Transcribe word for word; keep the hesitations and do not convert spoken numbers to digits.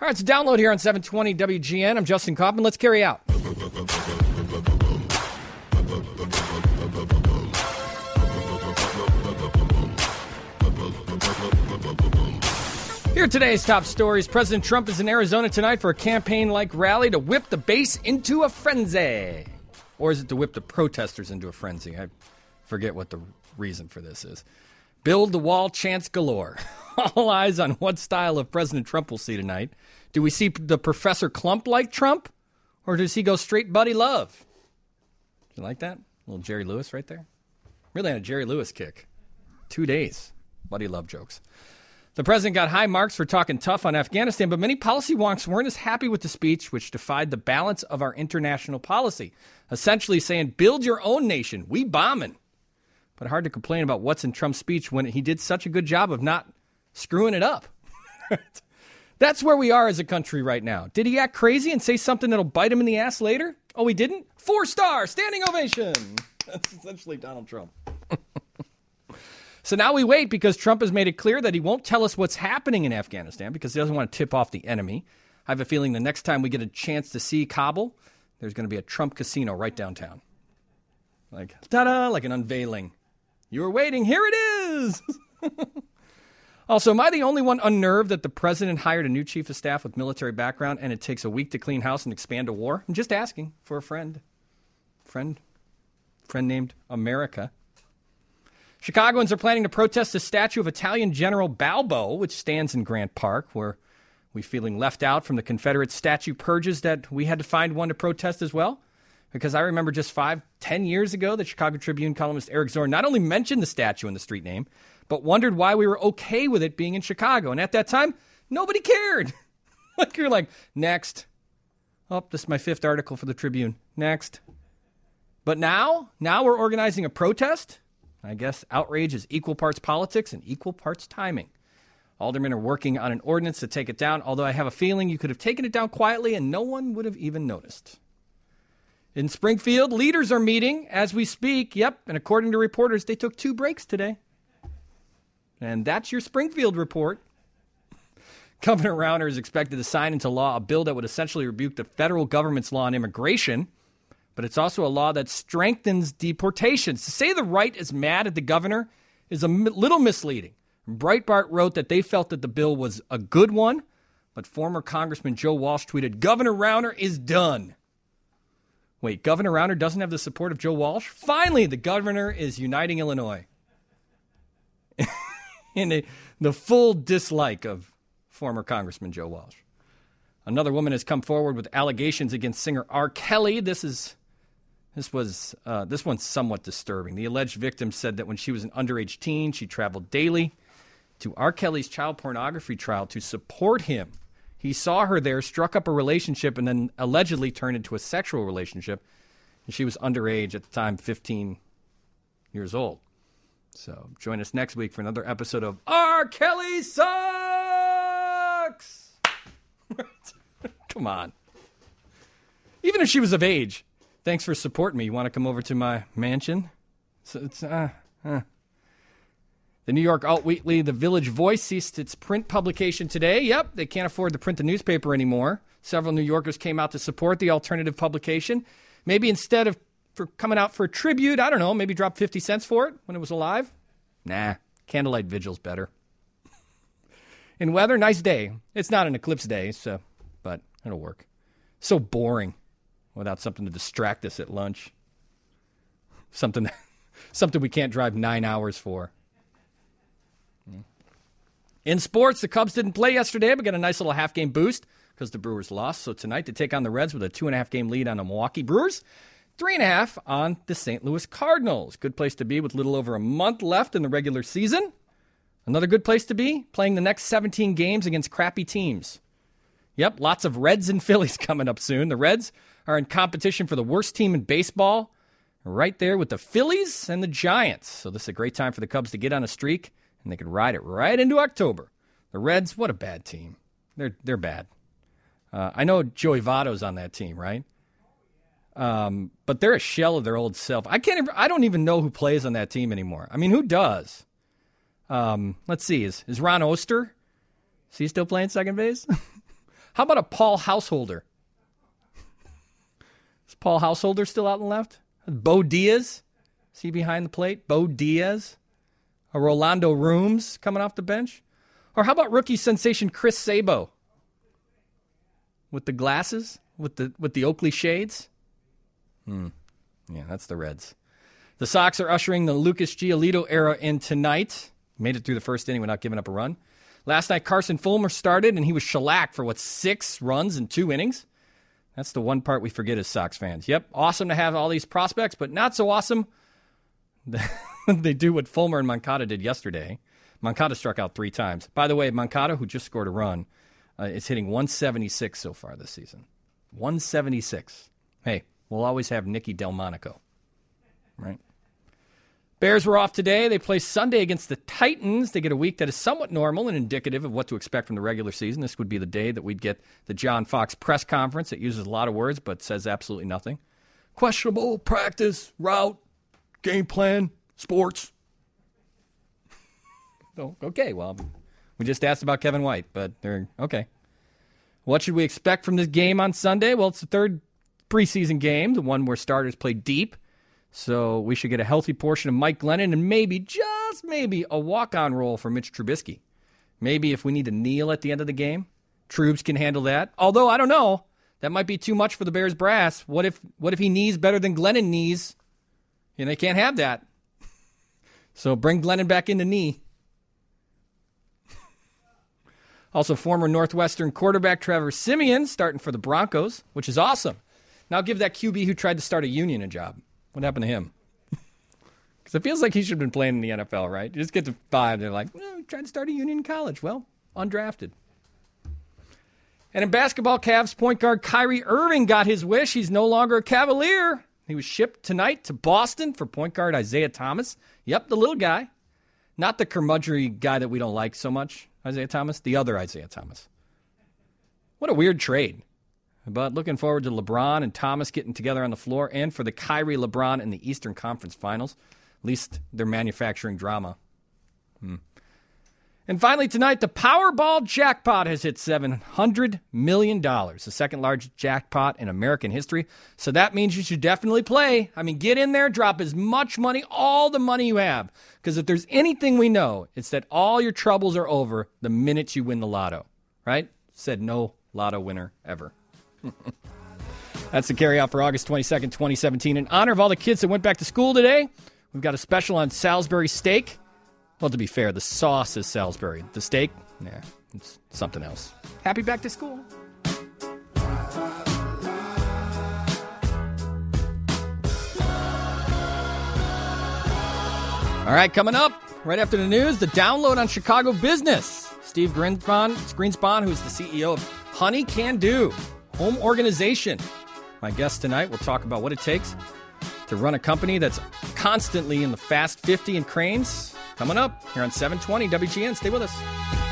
All right, it's a download here on seven twenty W G N. I'm Justin Kaufman. Let's carry out. Here are today's top stories. President Trump is in Arizona tonight for a campaign-like rally to whip the base into a frenzy. Or is it to whip the protesters into a frenzy? I forget what the reason for this is. Build the wall chants galore. All eyes on what style of President Trump we'll see tonight. Do we see the Professor Klump-like Trump? Or does he go straight Buddy Love? You like that? A little Jerry Lewis right there. Really on a Jerry Lewis kick. Two days. Buddy Love jokes. The president got high marks for talking tough on Afghanistan, but many policy wonks weren't as happy with the speech, which defied the balance of our international policy. Essentially saying, build your own nation. We bombing. But hard to complain about what's in Trump's speech when he did such a good job of not screwing it up. That's where we are as a country right now. Did he act crazy and say something that'll bite him in the ass later? Oh, he didn't? Four star, standing ovation. That's essentially Donald Trump. So now we wait because Trump has made it clear that he won't tell us what's happening in Afghanistan because he doesn't want to tip off the enemy. I have a feeling the next time we get a chance to see Kabul, there's going to be a Trump casino right downtown. Like, ta-da, like an unveiling. You were waiting. Here it is. Also, am I the only one unnerved that the president hired a new chief of staff with military background and it takes a week to clean house and expand a war? I'm just asking for a friend. Friend. Friend named America. Chicagoans are planning to protest the statue of Italian General Balbo, which stands in Grant Park, where we feeling left out from the Confederate statue purges that we had to find one to protest as well. Because I remember just five, ten years ago, the Chicago Tribune columnist Eric Zorn not only mentioned the statue and the street name, but wondered why we were okay with it being in Chicago. And at that time, nobody cared. Like you're like, next. Oh, this is my fifth article for the Tribune. Next. But now, now we're organizing a protest. I guess outrage is equal parts politics and equal parts timing. Aldermen are working on an ordinance to take it down, although I have a feeling you could have taken it down quietly and no one would have even noticed. In Springfield, leaders are meeting as we speak. Yep, and according to reporters, they took two breaks today. And that's your Springfield report. Governor Rauner is expected to sign into law a bill that would essentially rebuke the federal government's law on immigration. But it's also a law that strengthens deportations. To say the right is mad at the governor is a m- little misleading. Breitbart wrote that they felt that the bill was a good one, but former Congressman Joe Walsh tweeted, Governor Rauner is done. Wait, Governor Rauner doesn't have the support of Joe Walsh? Finally, the governor is uniting Illinois in a, the full dislike of former Congressman Joe Walsh. Another woman has come forward with allegations against singer R. Kelly. This is... This was uh, this one's somewhat disturbing. The alleged victim said that when she was an underage teen, she traveled daily to R. Kelly's child pornography trial to support him. He saw her there, struck up a relationship, and then allegedly turned into a sexual relationship. And she was underage at the time, fifteen years old. So join us next week for another episode of R. Kelly Sucks! Come on. Even if she was of age. Thanks for supporting me. You want to come over to my mansion? So it's uh, uh. The New York Alt Weekly, The Village Voice, ceased its print publication today. Yep, they can't afford to print the newspaper anymore. Several New Yorkers came out to support the alternative publication. Maybe instead of for coming out for a tribute, I don't know, maybe drop fifty cents for it when it was alive? Nah, candlelight vigil's better. In weather, nice day. It's not an eclipse day, so, but it'll work. So boring. Without something to distract us at lunch. Something something we can't drive nine hours for. In sports, the Cubs didn't play yesterday, but got a nice little half-game boost because the Brewers lost. So tonight, they take on the Reds with a two-and-a-half game lead on the Milwaukee Brewers. Three and a half on the Saint Louis Cardinals. Good place to be with little over a month left in the regular season. Another good place to be, playing the next seventeen games against crappy teams. Yep, lots of Reds and Phillies coming up soon. The Reds are in competition for the worst team in baseball, right there with the Phillies and the Giants. So this is a great time for the Cubs to get on a streak, and they could ride it right into October. The Reds, what a bad team. They're they're bad. Uh, I know Joey Votto's on that team, right? Um, but they're a shell of their old self. I can't. Even, I don't even know who plays on that team anymore. I mean, who does? Um, let's see. Is is Ron Oster? Is he still playing second base? How about a Paul Householder? Is Paul Householder still out in the left? Bo Diaz? Is he behind the plate? Bo Diaz? A Rolando Rooms coming off the bench? Or how about rookie sensation Chris Sabo? With the glasses? With the with the Oakley shades? Hmm. Yeah, that's the Reds. The Sox are ushering the Lucas Giolito era in tonight. Made it through the first inning without giving up a run. Last night, Carson Fulmer started, and he was shellacked for, what, six runs in two innings? That's the one part we forget as Sox fans. Yep, awesome to have all these prospects, but not so awesome they do what Fulmer and Moncada did yesterday. Moncada struck out three times. By the way, Moncada, who just scored a run, uh, is hitting one seventy-six so far this season. one seventy-six. Hey, we'll always have Nicky Delmonico, right? Bears were off today. They play Sunday against the Titans. They get a week that is somewhat normal and indicative of what to expect from the regular season. This would be the day that we'd get the John Fox press conference. It uses a lot of words but says absolutely nothing. Questionable, practice, route, game plan, sports. Oh, okay, well, we just asked about Kevin White, but they're okay. What should we expect from this game on Sunday? Well, it's the third preseason game, the one where starters play deep. So we should get a healthy portion of Mike Glennon and maybe, just maybe, a walk-on role for Mitch Trubisky. Maybe if we need to kneel at the end of the game, Trubes can handle that. Although, I don't know. That might be too much for the Bears brass. What if what if he knees better than Glennon knees? And they can't have that. So bring Glennon back into knee. Also, former Northwestern quarterback Trevor Siemian starting for the Broncos, which is awesome. Now give that Q B who tried to start a union a job. What happened to him? Because it feels like he should have been playing in the N F L, right? You just get to five, they're like, oh, tried to start a union in college. Well, undrafted. And in basketball, Cavs point guard Kyrie Irving got his wish. He's no longer a Cavalier. He was shipped tonight to Boston for point guard Isaiah Thomas. Yep, the little guy. Not the curmudgeonly guy that we don't like so much, Isaiah Thomas. The other Isaiah Thomas. What a weird trade. But looking forward to LeBron and Thomas getting together on the floor and for the Kyrie LeBron in the Eastern Conference Finals. At least they're manufacturing drama. Hmm. And finally tonight, the Powerball jackpot has hit seven hundred million dollars, the second largest jackpot in American history. So that means you should definitely play. I mean, get in there, drop as much money, all the money you have. Because if there's anything we know, it's that all your troubles are over the minute you win the lotto. Right? Said no lotto winner ever. That's the carry out for August twenty-second, twenty seventeen. In honor of all the kids that went back to school today, we've got a special on Salisbury steak. Well, to be fair, the sauce is Salisbury. The steak, nah, it's something else. Happy back to school. All right, coming up, right after the news, the download on Chicago business. Steve Greenspan, Greenspan, who's the C E O of Honey Can Do, home organization. My guest tonight will talk about what it takes to run a company that's constantly in the Fast fifty in cranes. Coming up here on seven twenty W G N. Stay with us.